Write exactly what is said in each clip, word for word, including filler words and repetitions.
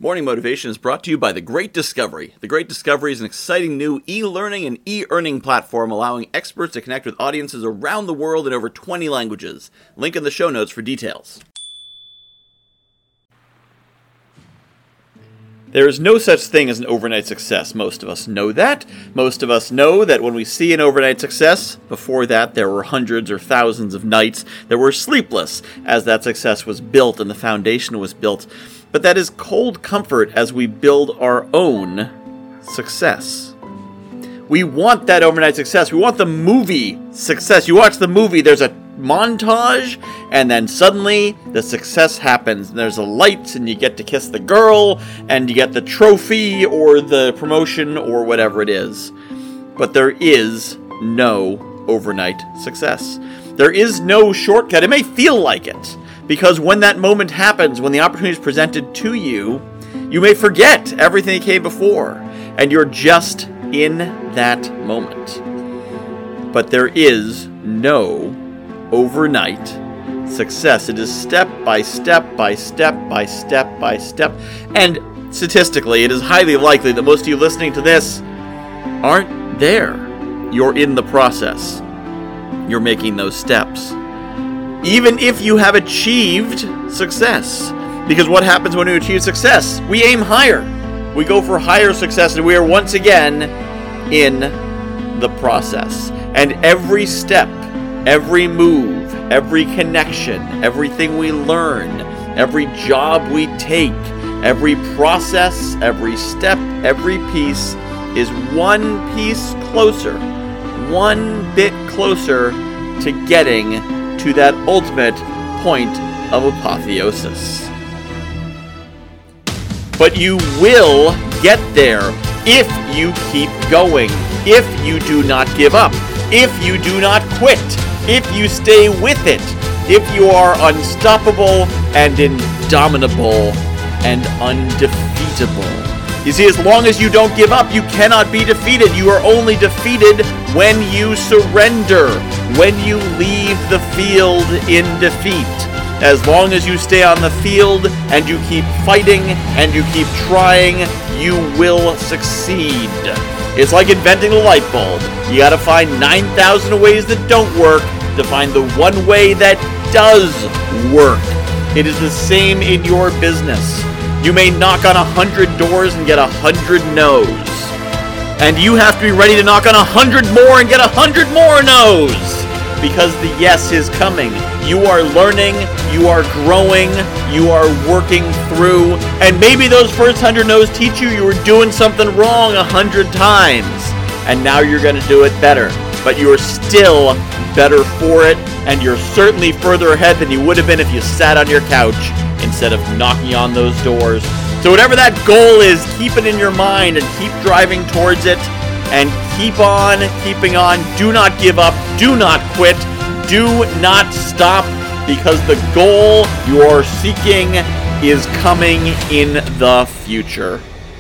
Morning Motivation is brought to you by The Great Discovery. The Great Discovery is an exciting new e-learning and e-earning platform allowing experts to connect with audiences around the world in over twenty languages. Link in the show notes for details. There is no such thing as an overnight success. Most of us know that. Most of us know that when we see an overnight success, before that there were hundreds or thousands of nights that were sleepless as that success was built and the foundation was built. But that is cold comfort as we build our own success. We want that overnight success. We want the movie success. You watch the movie, there's a montage, and then suddenly the success happens. And there's a light, and you get to kiss the girl, and you get the trophy, or the promotion, or whatever it is. But there is no overnight success. There is no shortcut. It may feel like it. Because when that moment happens, when the opportunity is presented to you, you may forget everything that came before, and you're just in that moment. But there is no overnight success. It is step by step by step by step by step. And statistically, it is highly likely that most of you listening to this aren't there. You're in the process. You're making those steps. Even if you have achieved success. Because what happens when we achieve success? We aim higher. We go for higher success, and we are once again in the process. And every step, every move, every connection, everything we learn, every job we take, every process, every step, every piece is one piece closer, one bit closer to getting to that ultimate point of apotheosis. But you will get there if you keep going, if you do not give up, if you do not quit, if you stay with it, if you are unstoppable and indomitable and undefeatable. You see, as long as you don't give up, you cannot be defeated. You are only defeated when you surrender, when you leave the field in defeat. As long as you stay on the field and you keep fighting and you keep trying, you will succeed. It's like inventing the light bulb. You gotta find nine thousand ways that don't work to find the one way that does work. It is the same in your business. You may knock on a hundred doors and get a hundred no's. And you have to be ready to knock on a hundred more and get a hundred more no's. Because the yes is coming. You are learning, you are growing, you are working through. And maybe those first hundred no's teach you you were doing something wrong a hundred times. And now you're going to do it better. But you are still better for it. And you're certainly further ahead than you would have been if you sat on your couch instead of knocking on those doors. So whatever that goal is, keep it in your mind and keep driving towards it. And keep on keeping on. Do not give up. Do not quit. Do not stop. Because the goal you are seeking is coming in the future.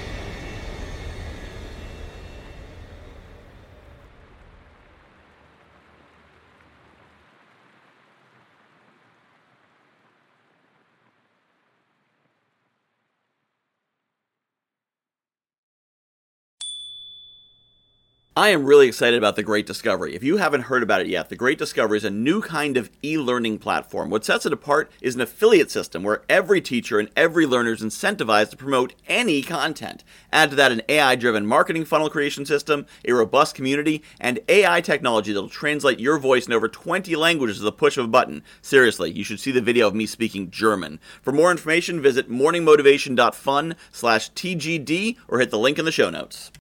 I am really excited about The Great Discovery. If you haven't heard about it yet, The Great Discovery is a new kind of e-learning platform. What sets it apart is an affiliate system where every teacher and every learner is incentivized to promote any content. Add to that an A I-driven marketing funnel creation system, a robust community, and A I technology that will translate your voice in over twenty languages with the push of a button. Seriously, you should see the video of me speaking German. For more information, visit morningmotivation.fun slash TGD or hit the link in the show notes.